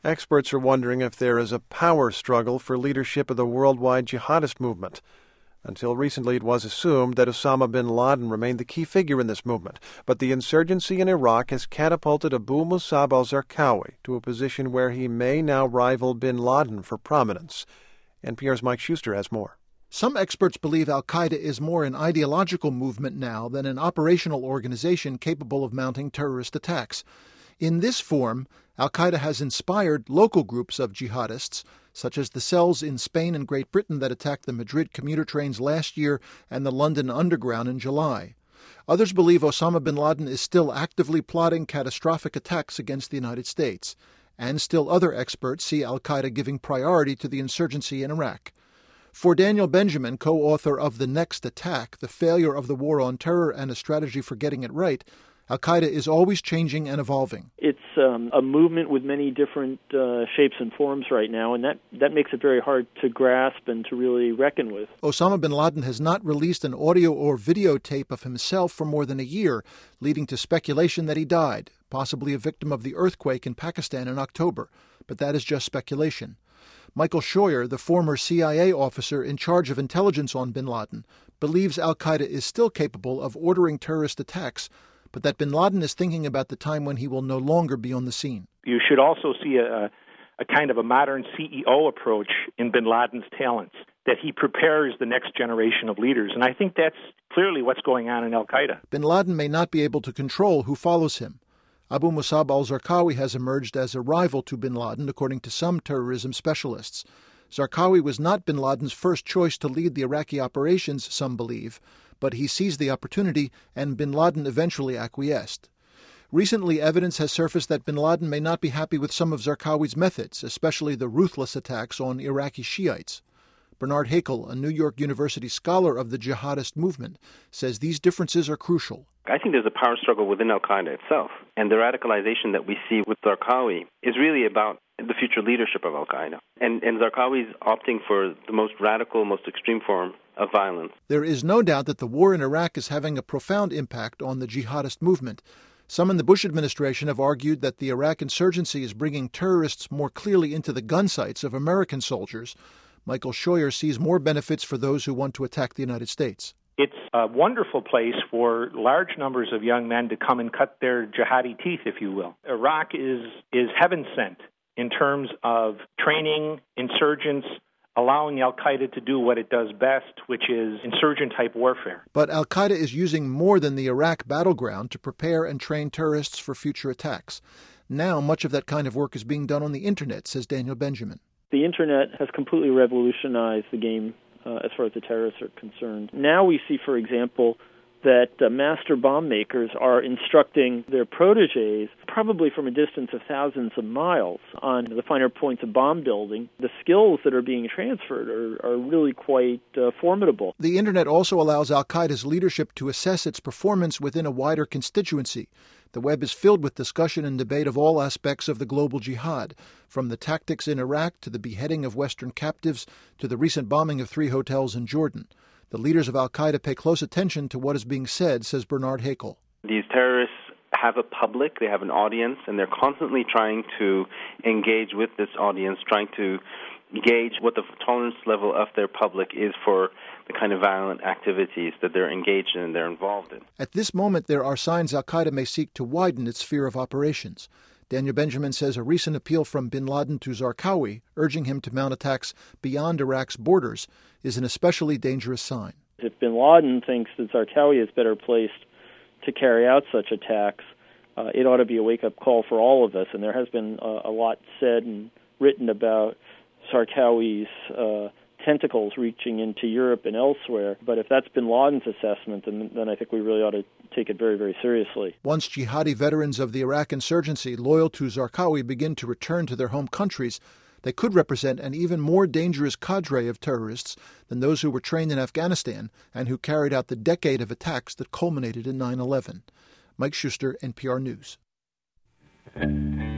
Experts are wondering if there is a power struggle for leadership of the worldwide jihadist movement. Until recently, it was assumed that Osama bin Laden remained the key figure in this movement, but the insurgency in Iraq has catapulted Abu Musab al-Zarqawi to a position where he may now rival bin Laden for prominence. NPR's Mike Schuster has more. Some experts believe al-Qaeda is more an ideological movement now than an operational organization capable of mounting terrorist attacks. In this form, al-Qaeda has inspired local groups of jihadists, such as the cells in Spain and Great Britain that attacked the Madrid commuter trains last year and the London Underground in July. Others believe Osama bin Laden is still actively plotting catastrophic attacks against the United States. And still other experts see al-Qaeda giving priority to the insurgency in Iraq. For Daniel Benjamin, co-author of The Next Attack, The Failure of the War on Terror and a Strategy for Getting It Right, al-Qaeda is always changing and evolving. It's a movement with many different shapes and forms right now, and that makes it very hard to grasp and to really reckon with. Osama bin Laden has not released an audio or videotape of himself for more than a year, leading to speculation that he died, possibly a victim of the earthquake in Pakistan in October. But that is just speculation. Michael Scheuer, the former CIA officer in charge of intelligence on bin Laden, believes al-Qaeda is still capable of ordering terrorist attacks, but that bin Laden is thinking about the time when he will no longer be on the scene. You should also see a kind of a modern CEO approach in bin Laden's talents, that he prepares the next generation of leaders. And I think that's clearly what's going on in al-Qaeda. Bin Laden may not be able to control who follows him. Abu Musab al-Zarqawi has emerged as a rival to bin Laden, according to some terrorism specialists. Zarqawi was not bin Laden's first choice to lead the Iraqi operations, some believe, but he seized the opportunity and bin Laden eventually acquiesced. Recently, evidence has surfaced that bin Laden may not be happy with some of Zarqawi's methods, especially the ruthless attacks on Iraqi Shiites. Bernard Haeckel, a New York University scholar of the jihadist movement, says these differences are crucial. I think there's a power struggle within al-Qaeda itself, and the radicalization that we see with Zarqawi is really about the future leadership of al-Qaeda. And Zarqawi is opting for the most radical, most extreme form of violence. There is no doubt that the war in Iraq is having a profound impact on the jihadist movement. Some in the Bush administration have argued that the Iraq insurgency is bringing terrorists more clearly into the gun sights of American soldiers. Michael Scheuer sees more benefits for those who want to attack the United States. It's a wonderful place for large numbers of young men to come and cut their jihadi teeth, if you will. Iraq is heaven sent in terms of training insurgents, allowing al-Qaeda to do what it does best, which is insurgent-type warfare. But al-Qaeda is using more than the Iraq battleground to prepare and train terrorists for future attacks. Now, much of that kind of work is being done on the Internet, says Daniel Benjamin. The Internet has completely revolutionized the game as far as the terrorists are concerned. Now we see, for example, that master bomb makers are instructing their protégés, probably from a distance of thousands of miles, on the finer points of bomb building. The skills that are being transferred are really quite formidable. The Internet also allows al-Qaeda's leadership to assess its performance within a wider constituency. The web is filled with discussion and debate of all aspects of the global jihad, from the tactics in Iraq to the beheading of Western captives to the recent bombing of 3 hotels in Jordan. The leaders of al-Qaeda pay close attention to what is being said, says Bernard Haeckel. These terrorists have a public, they have an audience, and they're constantly trying to engage with this audience, trying to gauge what the tolerance level of their public is for the kind of violent activities that they're engaged in and they're involved in. At this moment, there are signs al-Qaeda may seek to widen its sphere of operations. Daniel Benjamin says a recent appeal from bin Laden to Zarqawi, urging him to mount attacks beyond Iraq's borders, is an especially dangerous sign. If bin Laden thinks that Zarqawi is better placed to carry out such attacks, it ought to be a wake-up call for all of us. And there has been a lot said and written about Zarqawi's tentacles reaching into Europe and elsewhere. But if that's bin Laden's assessment, then I think we really ought to take it very, very seriously. Once jihadi veterans of the Iraq insurgency loyal to Zarqawi begin to return to their home countries, they could represent an even more dangerous cadre of terrorists than those who were trained in Afghanistan and who carried out the decade of attacks that culminated in 9/11. Mike Schuster, NPR News.